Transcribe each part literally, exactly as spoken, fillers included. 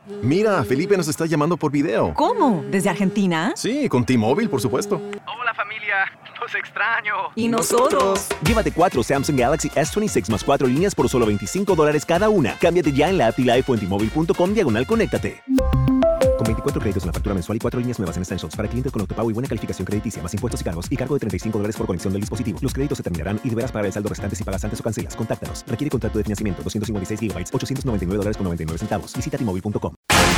Mira, Felipe nos está llamando por video. ¿Cómo? ¿Desde Argentina? Sí, con T-Mobile, por supuesto. Hola familia, los extraño. ¿Y nosotros? Llévate cuatro Samsung Galaxy S veintiséis más cuatro líneas por solo veinticinco dólares cada una. Cámbiate ya en la app y Live o en T-Mobile punto com diagonal conéctate. Con veinticuatro créditos en la factura mensual y cuatro líneas nuevas en Essentials para clientes con autopago y buena calificación crediticia, más impuestos y cargos y cargo de treinta y cinco dólares por conexión del dispositivo. Los créditos se terminarán y deberás pagar el saldo restante si pagas antes o cancelas. Contáctanos. Requiere contrato de financiamiento. doscientos cincuenta y seis gigabytes, ochocientos noventa y nueve dólares con noventa y nueve centavos. Visita T Mobile punto com.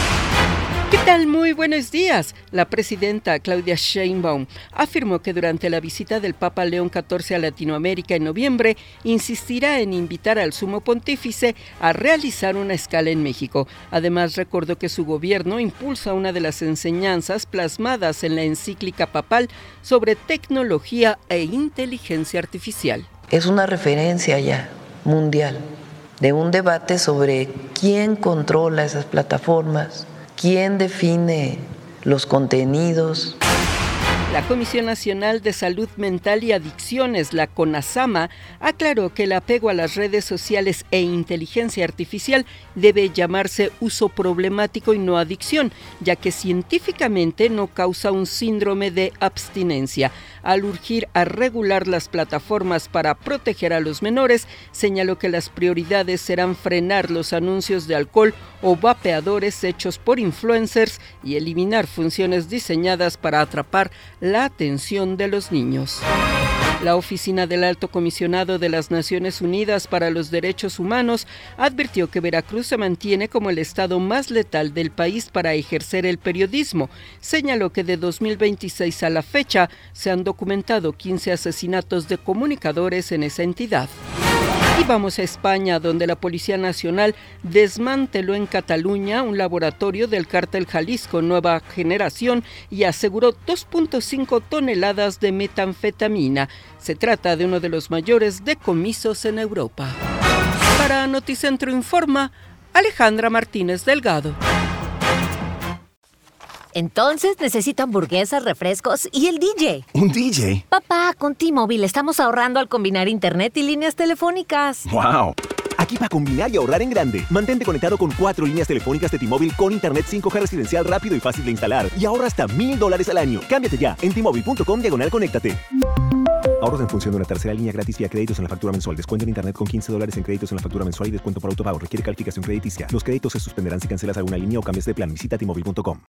¿Qué tal? Muy buenos días. La presidenta Claudia Sheinbaum afirmó que durante la visita del Papa León catorce a Latinoamérica en noviembre, insistirá en invitar al sumo pontífice a realizar una escala en México. Además, recordó que su gobierno impulsa una de las enseñanzas plasmadas en la encíclica papal sobre tecnología e inteligencia artificial. Es una referencia ya mundial de un debate sobre quién controla esas plataformas, quién define los contenidos. La Comisión Nacional de Salud Mental y Adicciones, la CONASAMA, aclaró que el apego a las redes sociales e inteligencia artificial debe llamarse uso problemático y no adicción, ya que científicamente no causa un síndrome de abstinencia. Al urgir a regular las plataformas para proteger a los menores, señaló que las prioridades serán frenar los anuncios de alcohol o vapeadores hechos por influencers y eliminar funciones diseñadas para atrapar la atención de los niños. La Oficina del Alto Comisionado de las Naciones Unidas para los Derechos Humanos advirtió que Veracruz se mantiene como el estado más letal del país para ejercer el periodismo. Señaló que de dos mil veintiséis a la fecha se han documentado quince asesinatos de comunicadores en esa entidad. Y vamos a España, donde la Policía Nacional desmanteló en Cataluña un laboratorio del cártel Jalisco Nueva Generación y aseguró dos punto cinco toneladas de metanfetamina. Se trata de uno de los mayores decomisos en Europa. Para Noticentro Informa, Alejandra Martínez Delgado. Entonces necesito hamburguesas, refrescos y el D J. ¿Un D J? Papá, con T-Mobile estamos ahorrando al combinar internet y líneas telefónicas. ¡Wow! Aquí para combinar y ahorrar en grande. Mantente conectado con cuatro líneas telefónicas de T-Mobile con internet cinco G residencial rápido y fácil de instalar. Y ahorra hasta mil dólares al año. Cámbiate ya en T Mobile punto com diagonal conéctate. Ahorros en función de una tercera línea gratis vía créditos en la factura mensual. Descuento en internet con quince dólares en créditos en la factura mensual y descuento por autopago. Requiere calificación crediticia. Los créditos se suspenderán si cancelas alguna línea o cambias de plan. Visita T Mobile punto com.